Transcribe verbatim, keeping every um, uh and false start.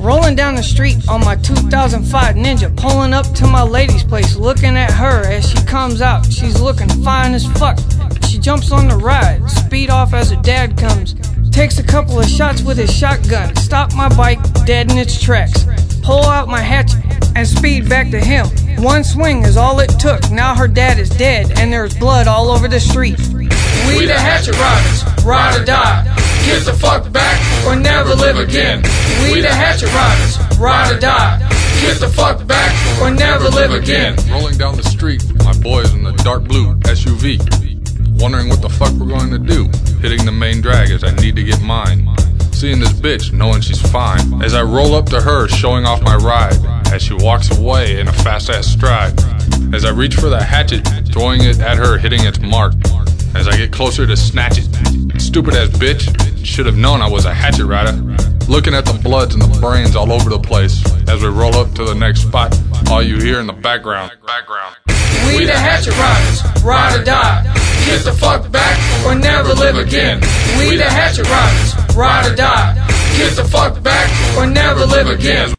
Rolling down the street on my two thousand five Ninja, pulling up to my lady's place, looking at her as she comes out. She's looking fine as fuck. She jumps on the ride, speed off as her dad comes, takes a couple of shots with his shotgun, stop my bike dead in its tracks, pull out my hatchet and speed back to him. One swing is all it took. Now her dad is dead and there's blood all over the street. We the hatchet riders, ride or die, get the fuck back or never live again. We the hatchet riders, ride or die, get the fuck back or never live again. Rolling down the street, my boys in the dark blue S U V, wondering what the fuck we're going to do. Hitting the main drag as I need to get mine. Seeing this bitch, knowing she's fine. As I roll up to her, showing off my ride, as she walks away in a fast-ass stride. As I reach for the hatchet, throwing it at her, hitting its mark. As I get closer to snatch it. Stupid-ass bitch, should have known I was a hatchet rider. Looking at the bloods and the brains all over the place. As we roll up to the next spot, all you hear in the background. Background. We the hatchet riders, ride or die, get the fuck back or never live again. We the hatchet riders, ride or die, get the fuck back or never live again.